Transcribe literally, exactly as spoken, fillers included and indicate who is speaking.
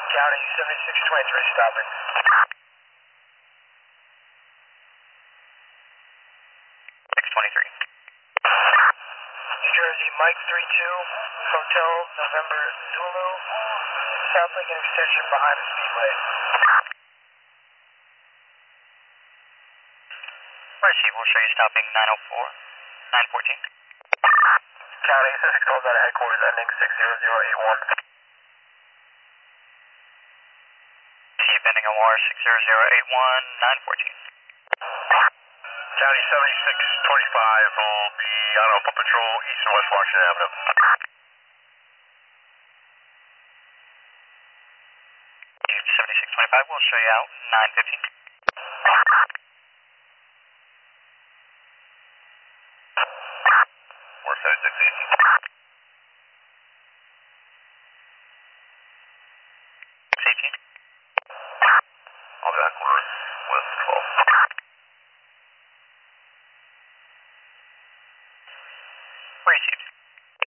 Speaker 1: County seventy-six twenty-three stopping.
Speaker 2: six twenty-three.
Speaker 1: New Jersey, Mike three two, Hotel November Zulu, South Lincoln Extension behind the Speedway.
Speaker 2: Receive, we'll show you stopping nine oh four, nine fourteen.
Speaker 1: County six calls out of headquarters ending six zero zero eight one.
Speaker 2: Receive, ending O R six zero zero eight one, nine fourteen.
Speaker 3: County seventy-six twenty-five will be on Open Patrol East and West Washington Avenue.
Speaker 2: seventy-six twenty-five, we'll show you out nine fifteen.